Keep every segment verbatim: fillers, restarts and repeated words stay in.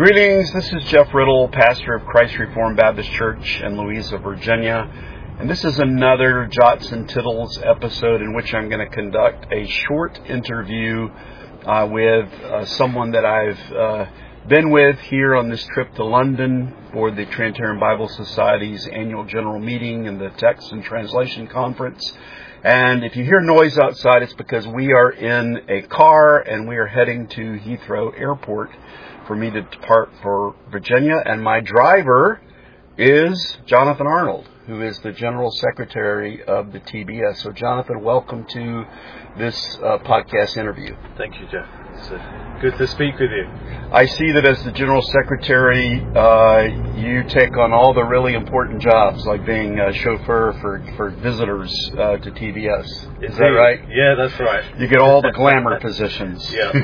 Greetings, this is Jeff Riddle, pastor of Christ Reformed Baptist Church in Louisa, Virginia. And this is another Jots and Tittles episode in which I'm going to conduct a short interview uh, with uh, someone that I've uh, been with here on this trip to London for the Trinitarian Bible Society's annual general meeting and the Text and Translation Conference. And if you hear noise outside, it's because we are in a car and we are heading to Heathrow Airport for me to depart for Virginia. And my driver is Jonathan Arnold, who is the General Secretary of the T B S. So, Jonathan, welcome to this uh, podcast interview. Thank you, Jeff. It's uh, good to speak with you. I see that as the General Secretary, uh, you take on all the really important jobs, like being a chauffeur for, for visitors uh, to T B S. Is Indeed. that right? Yeah, that's right. You get all the glamour positions. Yeah.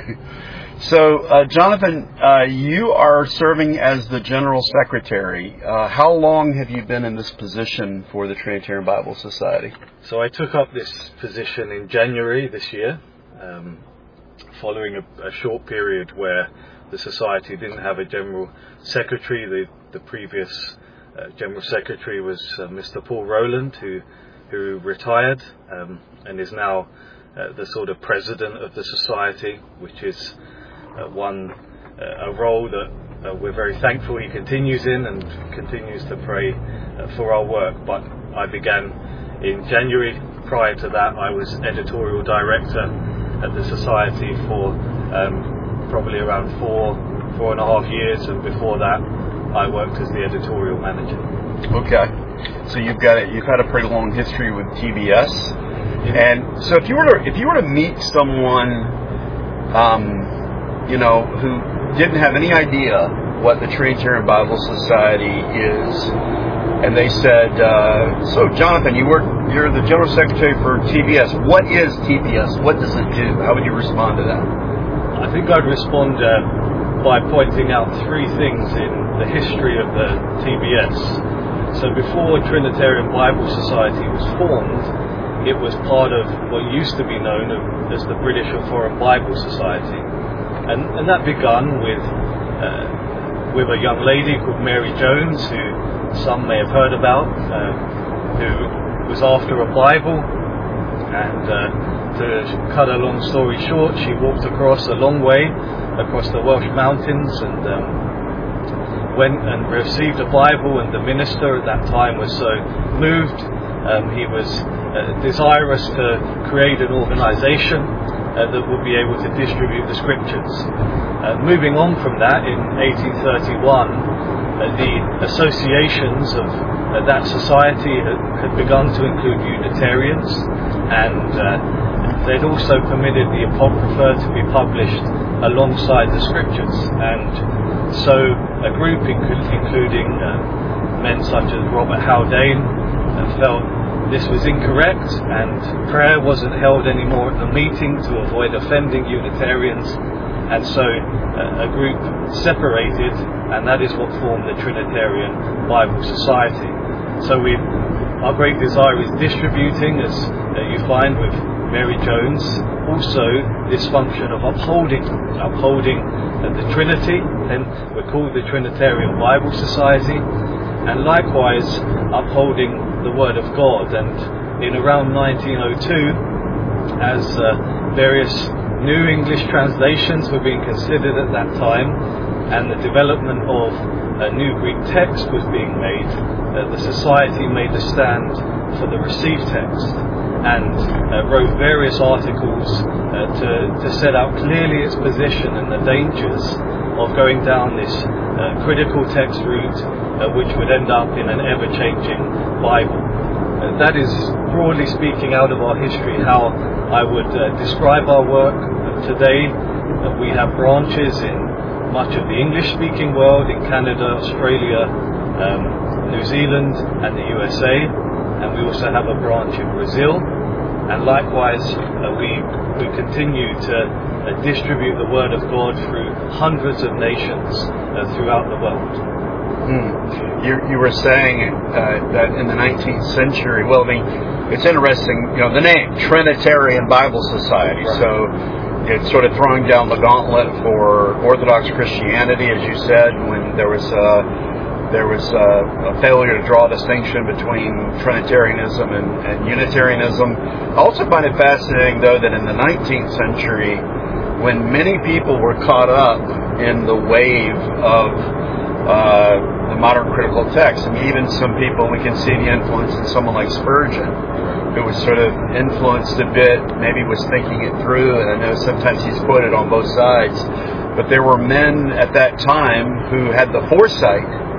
So, uh, Jonathan, uh, you are serving as the General Secretary. Uh, how long have you been in this position for the Trinitarian Bible Society? So I took up this position in January this year, um, following a, a short period where the Society didn't have a General Secretary. The, the previous uh, General Secretary was uh, Mister Paul Rowland, who, who retired um, and is now uh, the sort of President of the Society, which is Uh, one uh, a role that uh, we're very thankful he continues in and continues to pray uh, for our work. But I began in January. Prior to that, I was editorial director at the Society for um, probably around four four and a half years, and before that I worked as the editorial manager. Okay, so you've got a, you've had a pretty long history with T B S. Yeah. And so if you were to if you were to meet someone um you know, who didn't have any idea what the Trinitarian Bible Society is, and they said, uh, so Jonathan, you work, you're the General Secretary for T B S. What is T B S? What does it do? How would you respond to that? I think I'd respond uh, by pointing out three things in the history of the T B S. So before Trinitarian Bible Society was formed, it was part of what used to be known as the British and Foreign Bible Society. And, and that begun with uh, with a young lady called Mary Jones, who some may have heard about, uh, who was after a Bible. And uh, to cut a long story short, she walked across a long way, across the Welsh mountains, and um, went and received a Bible. And the minister at that time was so moved, um, he was uh, desirous to create an organisation Uh, that would be able to distribute the scriptures. Uh, moving on from that, in eighteen thirty-one, uh, the associations of uh, that society had, had begun to include Unitarians, and uh, they'd also permitted the Apocrypha to be published alongside the scriptures. And so a group inclu- including uh, men such as Robert Haldane uh, felt this was incorrect, and prayer wasn't held anymore at the meeting to avoid offending Unitarians, and so uh, a group separated, and that is what formed the Trinitarian Bible Society. So we, our great desire is distributing, as uh, you find with Mary Jones, also this function of upholding, upholding uh, the Trinity, and we're called the Trinitarian Bible Society, and likewise upholding the Word of God. And in around nineteen oh two, as uh, various new English translations were being considered at that time, and the development of a new Greek text was being made, uh, the Society made a stand for the received text, and uh, wrote various articles uh, to, to set out clearly its position and the dangers of going down this uh, critical text route, uh, which would end up in an ever-changing Bible. Uh, that is, broadly speaking, out of our history, how I would uh, describe our work. Uh, today, uh, we have branches in much of the English-speaking world, in Canada, Australia, um, New Zealand, and the U S A, and we also have a branch in Brazil. And likewise, uh, we we continue to uh, distribute the Word of God through hundreds of nations uh, throughout the world. Hmm. You, you were saying uh, that in the nineteenth century, well, I mean, it's interesting, you know, the name, Trinitarian Bible Society. Right. So you know, sort of throwing down the gauntlet for Orthodox Christianity, as you said, when there was a There was a, a failure to draw a distinction between Trinitarianism and, and Unitarianism. I also find it fascinating, though, that in the nineteenth century, when many people were caught up in the wave of uh, the modern critical text, I mean, even some people, we can see the influence in someone like Spurgeon, who was sort of influenced a bit, maybe was thinking it through, and I know sometimes he's quoted on both sides, but there were men at that time who had the foresight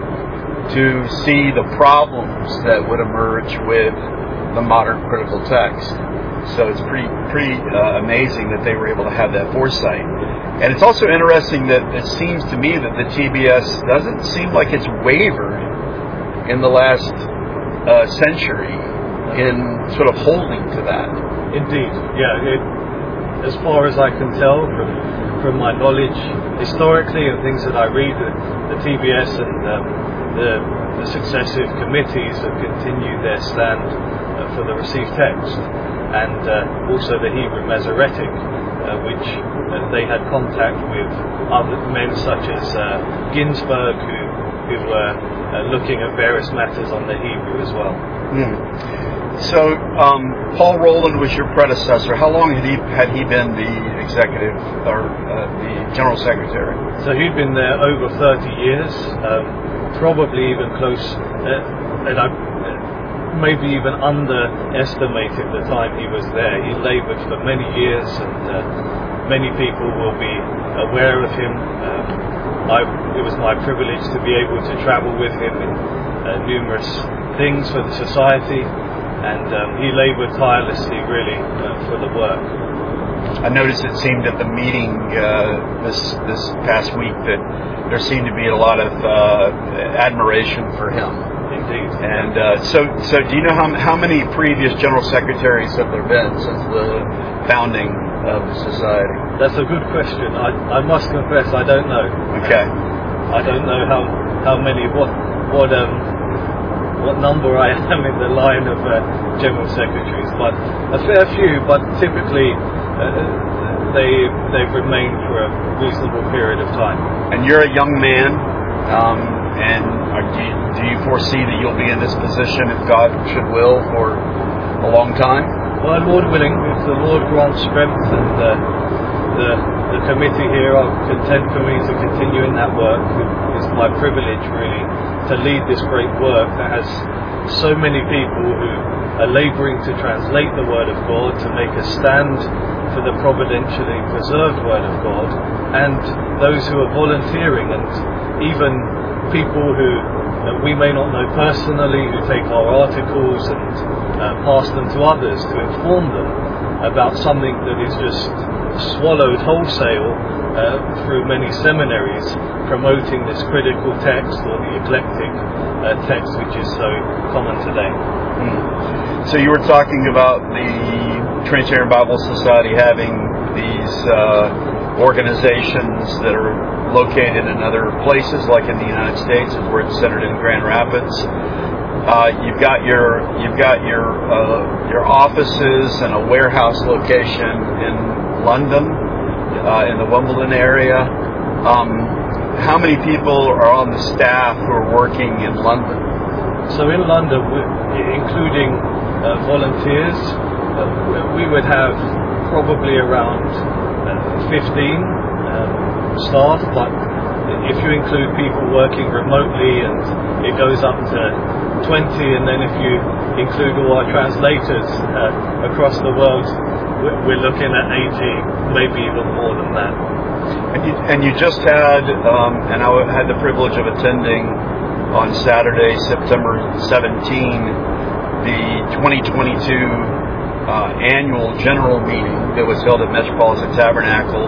to see the problems that would emerge with the modern critical text. So it's pretty pretty uh, amazing that they were able to have that foresight. And it's also interesting that it seems to me that the T B S doesn't seem like it's wavered in the last uh, century in sort of holding to that. Indeed, yeah. It, as far as I can tell from from my knowledge historically and things that I read, the, the T B S and um, The, the successive committees have continued their stand uh, for the received text, and uh, also the Hebrew Masoretic, uh, which uh, they had contact with other men such as uh, Ginsburg, who who were uh, looking at various matters on the Hebrew as well. Mm. So um, Paul Roland was your predecessor. How long had he had he been the executive or uh, the general secretary? So he'd been there over thirty years. Um, Probably even close, uh, and I uh, maybe even underestimated the time he was there. He laboured for many years, and uh, many people will be aware of him. Uh, I, it was my privilege to be able to travel with him in uh, numerous things for the society, and um, he laboured tirelessly, really, uh, for the work. I noticed it seemed at the meeting uh, this this past week that there seemed to be a lot of uh, admiration for him. Indeed. And uh, so, so do you know how how many previous general secretaries have there been since the founding of the society? That's a good question. I I must confess I don't know. Okay. I don't know how how many what what um what number I am in the line of uh, general secretaries, but a fair few. But typically. Uh, they they've remained for a reasonable period of time. And you're a young man, um, and are, do, you, do you foresee that you'll be in this position, if God should will, for a long time? Well, Lord willing, if the Lord grants strength, and uh, the the committee here are content for me to continue in that work. It's my privilege, really, to lead this great work that has so many people who are labouring to translate the Word of God, to make a stand for the providentially preserved Word of God, and those who are volunteering, and even people who uh, we may not know personally, who take our articles and uh, pass them to others to inform them about something that is just swallowed wholesale uh, through many seminaries, promoting this critical text, or the eclectic uh, text, which is so common today. Mm. So you were talking about the Trinitarian Bible Society having these uh, organizations that are located in other places, like in the United States, as we're centered in Grand Rapids. Uh, you've got your you've got your uh, your offices and a warehouse location in London, uh, in the Wimbledon area. Um, how many people are on the staff who are working in London? So in London, including uh, volunteers, uh, we would have probably around uh, fifteen um, staff, but if you include people working remotely, and it goes up to twenty, and then if you include all our translators uh, across the world, we're looking at eighty, maybe even more than that. And you, and you just had, um, and I had the privilege of attending on Saturday, September seventeenth, the twenty twenty-two uh, annual general meeting that was held at Metropolitan Tabernacle.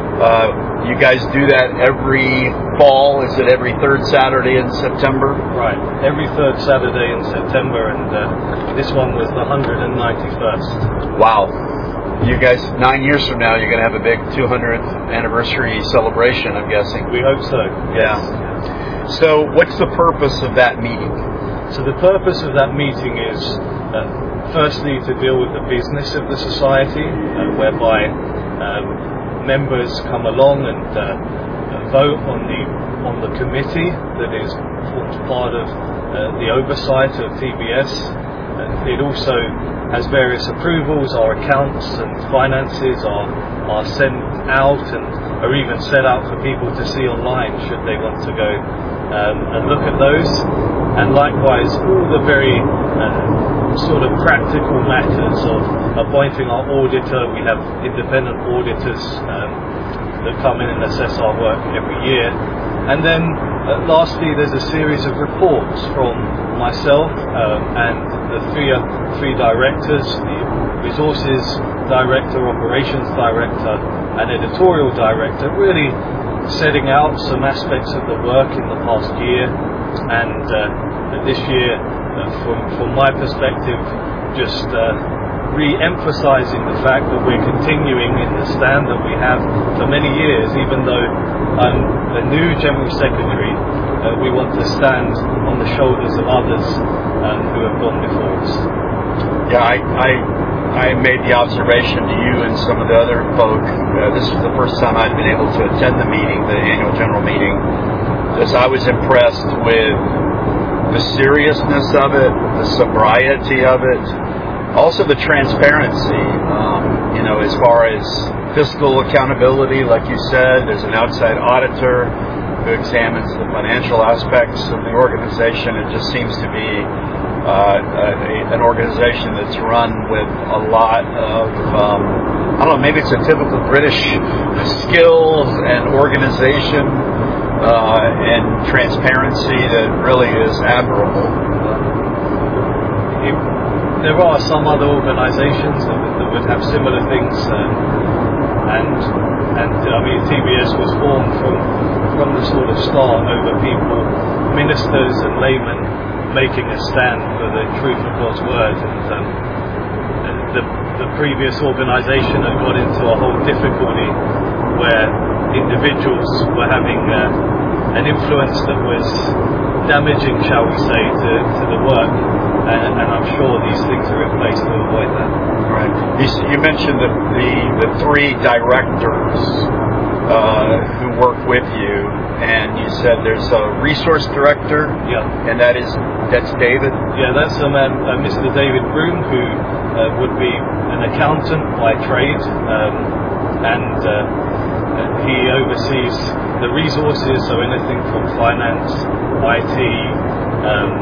Uh, you guys do that every fall? Is it every third Saturday in September? Right, every third Saturday in September, and uh, this one was the one hundred ninety-first. Wow. You guys, nine years from now, you're going to have a big two hundredth anniversary celebration, I'm guessing. We hope so. Yeah. So what's the purpose of that meeting? So the purpose of that meeting is, uh, firstly, to deal with the business of the society, uh, whereby um, members come along and uh, vote on the on the committee that is forms part of uh, the oversight of T B S. Uh, it also has various approvals. Our accounts and finances are are sent out and are even set out for people to see online should they want to go um, and look at those. And likewise, all the very uh, sort of practical matters of appointing our auditor. We have independent auditors um, that come in and assess our work every year. And then uh, lastly, there's a series of reports from myself um, and the three, uh, three directors, the resources director, operations director and editorial director, really setting out some aspects of the work in the past year. And uh, this year, uh, from, from my perspective, just uh, re-emphasizing the fact that we're continuing in the stand that we have for many years. Even though I'm a new General Secretary, uh, we want to stand on the shoulders of others um, who have gone before us. Yeah, I, I I made the observation to you and some of the other folk. Uh, this was the first time I'd been able to attend the meeting, the annual general meeting, as I was impressed with the seriousness of it, the sobriety of it, also the transparency, um, you know, as far as fiscal accountability, like you said, as an outside auditor who examines the financial aspects of the organization. It just seems to be uh, a, an organization that's run with a lot of, um, I don't know, maybe it's a typical British skills and organization uh, and transparency that really is admirable. It, There are some other organisations that, that would have similar things, um, and and I mean T B S was formed from from the sort of start over people, ministers and laymen, making a stand for the truth of God's word. And um, the the previous organisation had got into a whole difficulty where individuals were having uh, an influence that was damaging, shall we say, to, to the work. And, and I'm sure these things are in place to avoid that. Right. You, you mentioned the, the, the three directors uh, who work with you, and you said there's a resource director. Yeah. And that is that's David. Yeah, that's a man, uh, Mister David Broom, who uh, would be an accountant by trade, um, and uh, he oversees the resources, so anything from finance, I T. Um,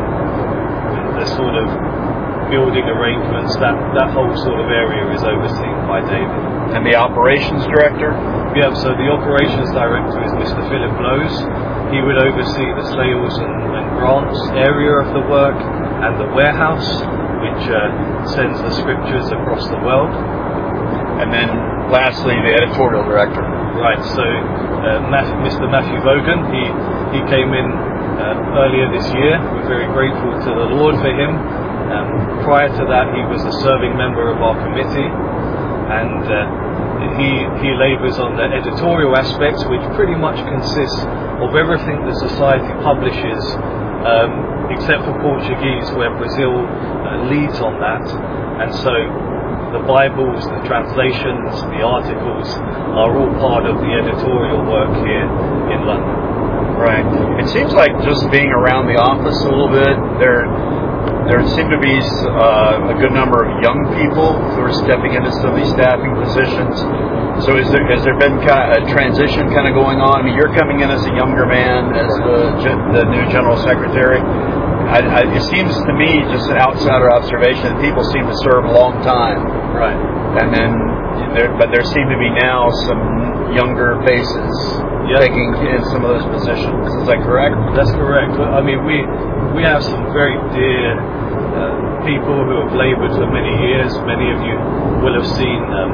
the sort of building arrangements, that, that whole sort of area is overseen by David. And the operations director? Yeah, so the operations director is Mister Philip Lowes. He would oversee the sales and, and grants area of the work and the warehouse, which uh, sends the scriptures across the world. And then lastly, the editorial director. Right, so uh, Matthew, Mister Matthew Vaughan, he, he came in Uh, earlier this year. We're very grateful to the Lord for him. Um, prior to that, he was a serving member of our committee, and uh, he he labours on the editorial aspects, which pretty much consists of everything the society publishes, um, except for Portuguese, where Brazil uh, leads on that. And so the Bibles, the translations, the articles are all part of the editorial work here in London. Right. It seems like just being around the office a little bit, there there seem to be uh, a good number of young people who are stepping into some of these staffing positions. So is there, has there been a transition kind of going on? I mean, you're coming in as a younger man, as the, the new General Secretary. I, I, it seems to me, just an outsider observation, that people seem to serve a long time. Right. And then, there, but there seem to be now some younger faces. Yep. Taking in some of those positions. Is that correct? That's correct. I mean, we we have some very dear uh, people who have laboured for many years. Many of you will have seen um,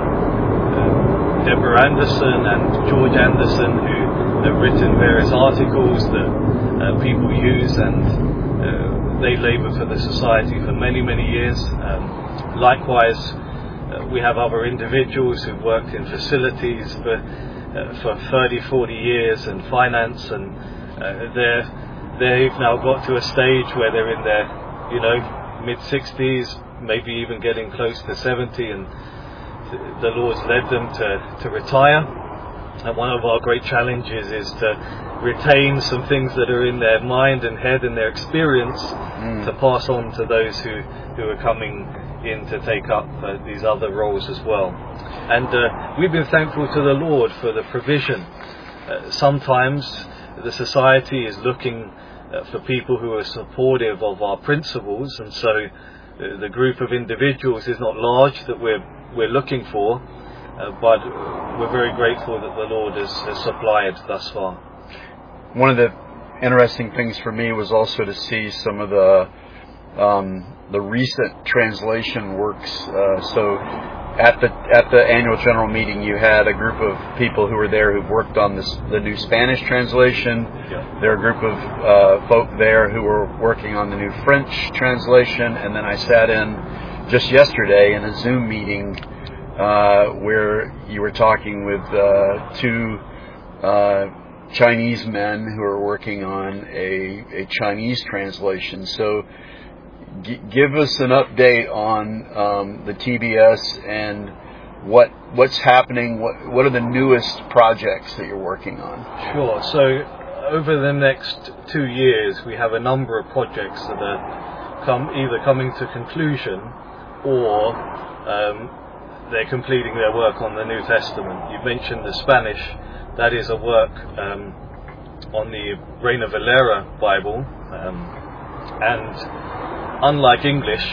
uh, Deborah Anderson and George Anderson, who have written various articles that uh, people use, and uh, they labour for the society for many, many years. Um, likewise, uh, we have other individuals who've worked in facilities for Uh, for thirty, forty years, and finance, and uh, they're, they've now got to a stage where they're in their, you know, mid-sixties, maybe even getting close to seventy, and th- the Lord's led them to, to retire. And one of our great challenges is to retain some things that are in their mind and head and their experience mm. to pass on to those who, who are coming in to take up uh, these other roles as well. And uh, we've been thankful to the Lord for the provision. Uh, sometimes the society is looking uh, for people who are supportive of our principles, and so uh, the group of individuals is not large that we're we're looking for, uh, but we're very grateful that the Lord has, has supplied thus far. One of the interesting things for me was also to see some of the um, the recent translation works. Uh, so at the at the annual general meeting, you had a group of people who were there who worked on this, the new Spanish translation. Yeah. There are a group of uh, folk there who were working on the new French translation, and then I sat in just yesterday in a Zoom meeting uh, where you were talking with uh, two uh, Chinese men who are working on a, a Chinese translation. So g- give us an update on um, the T B S and what what's happening. What what are the newest projects that you're working on? Sure. So over the next two years, we have a number of projects that are come either coming to conclusion or um, they're completing their work on the New Testament. You mentioned the Spanish. That is a work um, on the Reina Valera Bible, um, and unlike English,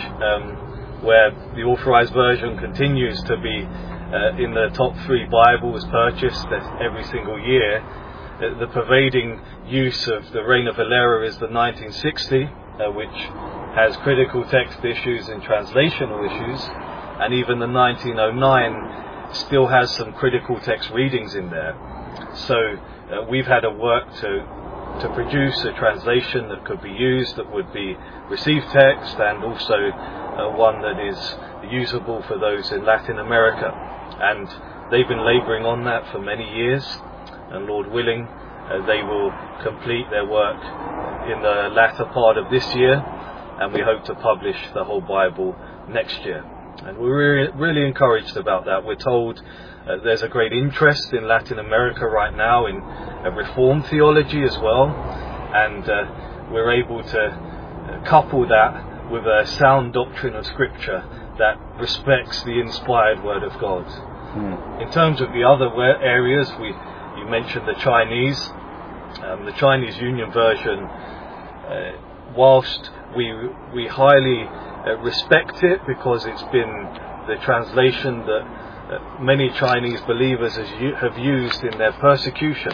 um, where the Authorized Version continues to be uh, in the top three Bibles purchased every single year, uh, the pervading use of the Reina Valera is the nineteen sixty, uh, which has critical text issues and translational issues, and even the nineteen oh nine still has some critical text readings in there. So uh, we've had to work to to produce a translation that could be used, that would be received text, and also uh, one that is usable for those in Latin America. And they've been labouring on that for many years, and Lord willing, uh, they will complete their work in the latter part of this year, and we hope to publish the whole Bible next year. And we're really, really encouraged about that. We're told uh, there's a great interest in Latin America right now in uh, Reformed theology as well, and uh, we're able to uh, couple that with a sound doctrine of Scripture that respects the inspired Word of God. Hmm. In terms of the other areas, we you mentioned the Chinese. Um, the Chinese Union Version, uh, whilst we we highly uh, respect it because it's been the translation that uh, many Chinese believers has u- have used in their persecution,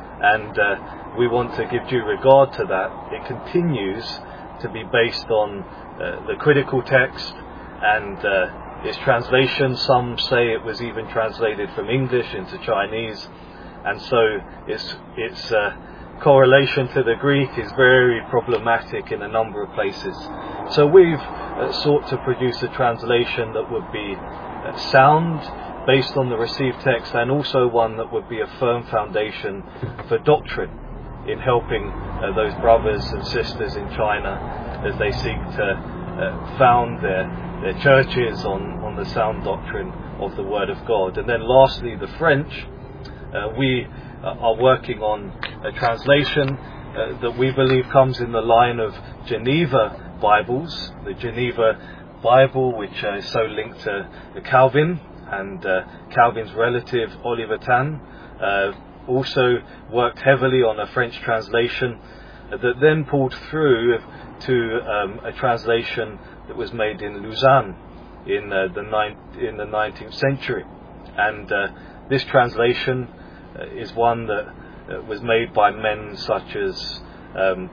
and uh, we want to give due regard to that. It continues to be based on uh, the critical text and uh, its translation. Some say it was even translated from English into Chinese, and so its its uh, correlation to the Greek is very problematic in a number of places. So we've uh, sought to produce a translation that would be uh, sound, based on the received text, and also one that would be a firm foundation for doctrine in helping uh, those brothers and sisters in China as they seek to uh, found their, their churches on, on the sound doctrine of the Word of God. And then lastly, the French. Uh, we uh, are working on a translation uh, that we believe comes in the line of Geneva Bibles, the Geneva Bible, which uh, is so linked to Calvin, and uh, Calvin's relative Oliver Tan uh, also worked heavily on a French translation uh, that then pulled through to um, a translation that was made in Lausanne in uh, the ni- in the nineteenth century, and uh, this translation uh, is one that uh, was made by men such as um,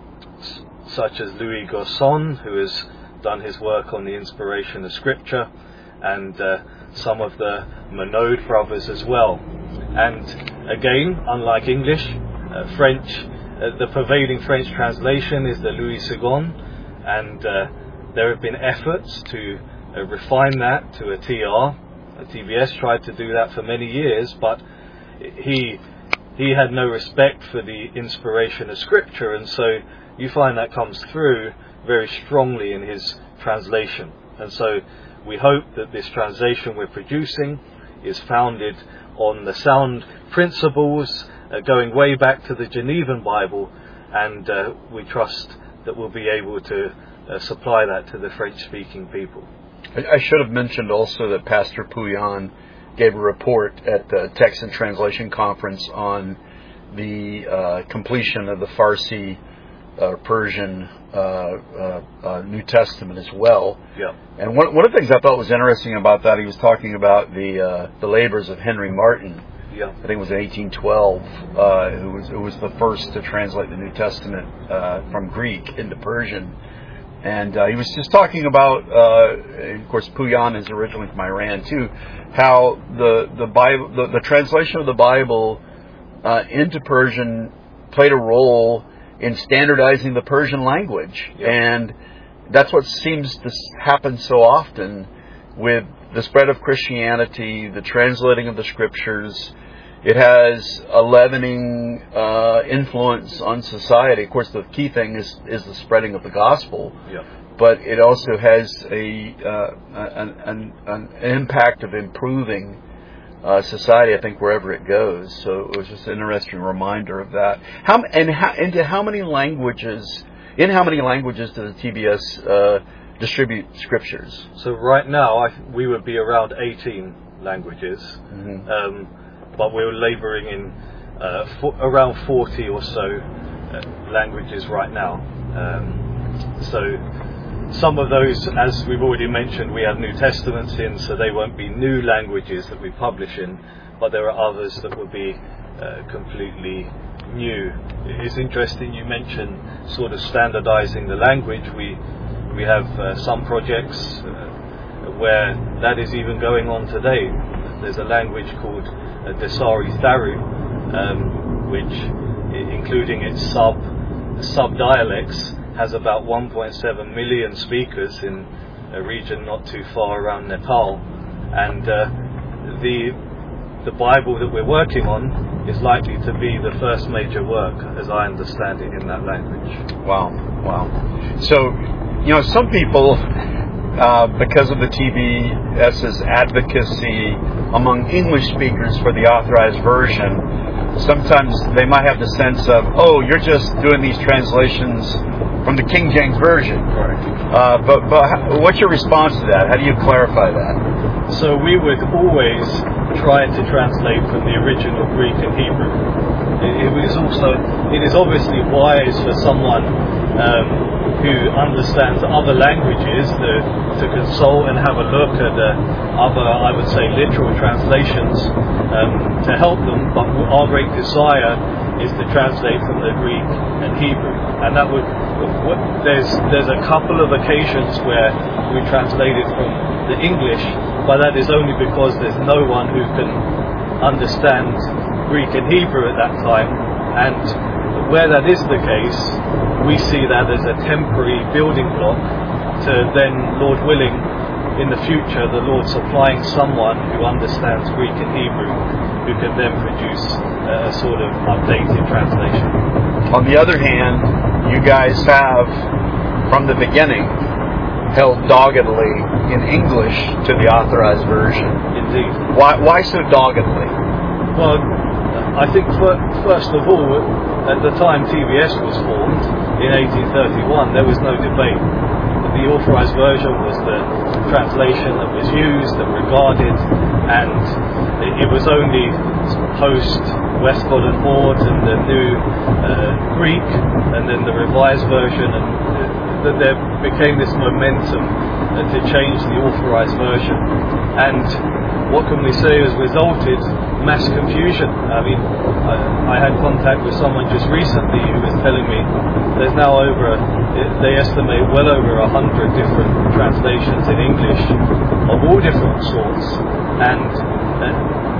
s- such as Louis Gosson, who has done his work on the inspiration of Scripture, and uh, some of the Monod brothers as well. And again, unlike English, uh, French, uh, the pervading French translation is the Louis Segond, and uh, there have been efforts to uh, refine that to a T R. T B S tried to do that for many years, but he he had no respect for the inspiration of Scripture, and so you find that comes through very strongly in his translation. And so we hope that this translation we're producing is founded on the sound principles uh, going way back to the Genevan Bible, and uh, we trust that we'll be able to uh, supply that to the French-speaking people. I should have mentioned also that Pastor Pouyan gave a report at the Text and Translation Conference on the uh, completion of the Farsi uh, Persian uh, uh, uh, New Testament as well. Yeah. And one, one of the things I thought was interesting about that, he was talking about the uh, the labors of Henry Martin. Yeah. I think it was in eighteen twelve, uh, who was who was the first to translate the New Testament uh, from Greek into Persian. And uh, he was just talking about, uh, of course, Pouyan is originally from Iran too, how the the Bible, the, the translation of the Bible uh, into Persian played a role in standardizing the Persian language, yeah. and that's what seems to happen so often with the spread of Christianity, the translating of the Scriptures. It has a leavening uh, influence on society. Of course, the key thing is, is the spreading of the gospel. Yeah. But it also has a uh, an, an, an impact of improving uh, society, I think, wherever it goes. So it was just an interesting reminder of that. How and how, into how many languages? In how many languages does the T B S uh, distribute scriptures? So right now, I, we would be around eighteen languages. Mm-hmm. Um, but we're labouring in uh, for, around forty or so uh, languages right now. Um, so some of those, as we've already mentioned, we have New Testaments in, so they won't be new languages that we publish in, but there are others that will be uh, completely new. It's interesting you mentioned sort of standardising the language. We we have uh, some projects uh, where that is even going on today. There's a language called Uh, Dasari Tharu, um, which, I- including its sub sub dialects, has about one point seven million speakers in a region not too far around Nepal, and uh, the the Bible that we're working on is likely to be the first major work, as I understand it, in that language. Wow, wow. So, you know, some people, uh, because of the T B S's advocacy among English speakers for the authorized version, sometimes they might have the sense of, oh, you're just doing these translations from the King James Version. Right. Uh, but, but what's your response to that? How do you clarify that? So we would always try to translate from the original Greek and Hebrew. It, it is also, it is obviously wise for someone um, who understands other languages to, to consult and have a look at the other, I would say, literal translations um, to help them. But our great desire is to translate from the Greek and Hebrew, and that would there's there's a couple of occasions where we translated from the English, but that is only because there's no one who can understand Greek and Hebrew at that time, and where that is the case, we see that as a temporary building block to then, Lord willing, in the future, the Lord supplying someone who understands Greek and Hebrew, who can then produce a sort of updated translation. On the other hand, you guys have, from the beginning, held doggedly in English to the authorized version. Indeed. Why, why so doggedly? Well, I think first of all, at the time T B S was formed in eighteen thirty-one, there was no debate. The authorized version was the translation that was used and regarded, and it was only post Westcott and Hort and the new uh, Greek and then the revised version, and that there became this momentum uh, to change the authorized version. And what can we say has resulted? Mass confusion. I mean, I, I had contact with someone just recently who was telling me there's now over, they estimate well over a hundred different translations in English of all different sorts, and uh,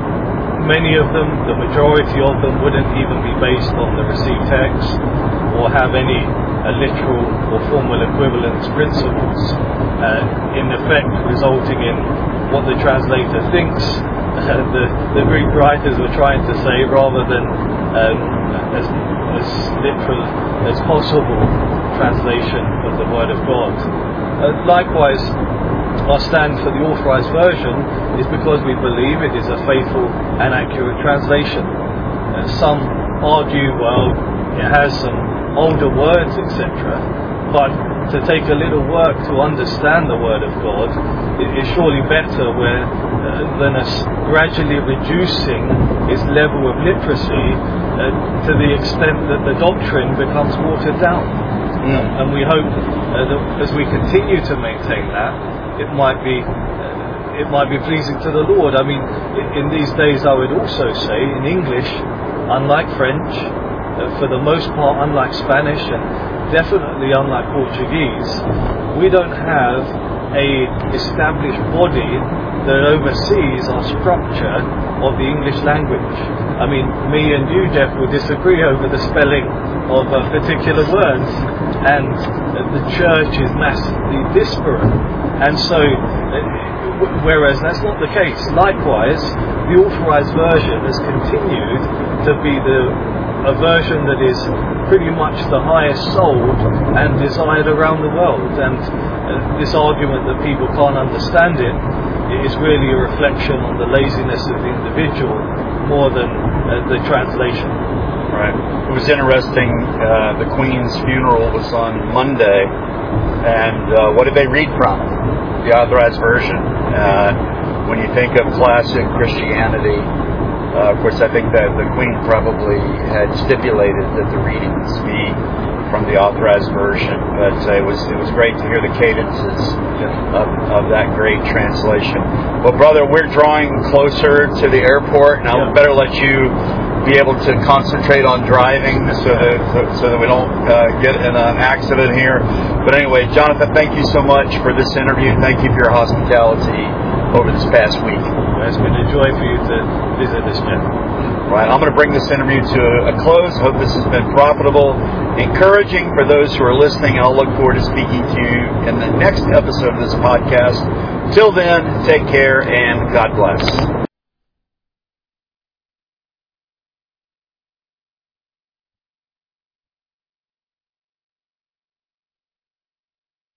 many of them, the majority of them, wouldn't even be based on the received text or have any uh, literal or formal equivalence principles, uh, in effect resulting in what the translator thinks uh, the, the Greek writers were trying to say, rather than um, as, as literal as possible translation of the Word of God. Uh, likewise, our stand for the Authorized Version is because we believe it is a faithful and accurate translation. Uh, some argue, well, it has some older words, et cetera. But to take a little work to understand the Word of God is surely better where, uh, than us gradually reducing its level of literacy uh, to the extent that the doctrine becomes watered down. Mm. And we hope uh, that as we continue to maintain that, it might be uh, it might be pleasing to the Lord. I mean, in these days, I would also say in English, unlike French, uh, for the most part, unlike Spanish, and definitely unlike Portuguese, we don't have a established body that oversees our structure of the English language. I mean, me and you, Jeff, will disagree over the spelling of uh, particular words, and uh, the church is massively disparate. And so, uh, whereas that's not the case. Likewise, the Authorized Version has continued to be the a version that is pretty much the highest sold and desired around the world. And uh, this argument that people can't understand it is really a reflection on the laziness of the individual more than uh, the translation. Right. It was interesting. Uh, the Queen's funeral was on Monday, and uh, what did they read from? The Authorized Version. Uh, when you think of classic Christianity, Uh, of course, I think that the Queen probably had stipulated that the readings be from the Authorized Version, but uh, it was it was great to hear the cadences of, of that great translation. Well, brother, we're drawing closer to the airport, and I yeah. better let you be able to concentrate on driving so that so that we don't uh, get in an accident here. But anyway, Jonathan, thank you so much for this interview. Thank you for your hospitality over this past week. It's been a joy for you to visit this, Jeff. Right, I'm going to bring this interview to a close. Hope this has been profitable, encouraging for those who are listening, and I'll look forward to speaking to you in the next episode of this podcast. Till then, take care and God bless.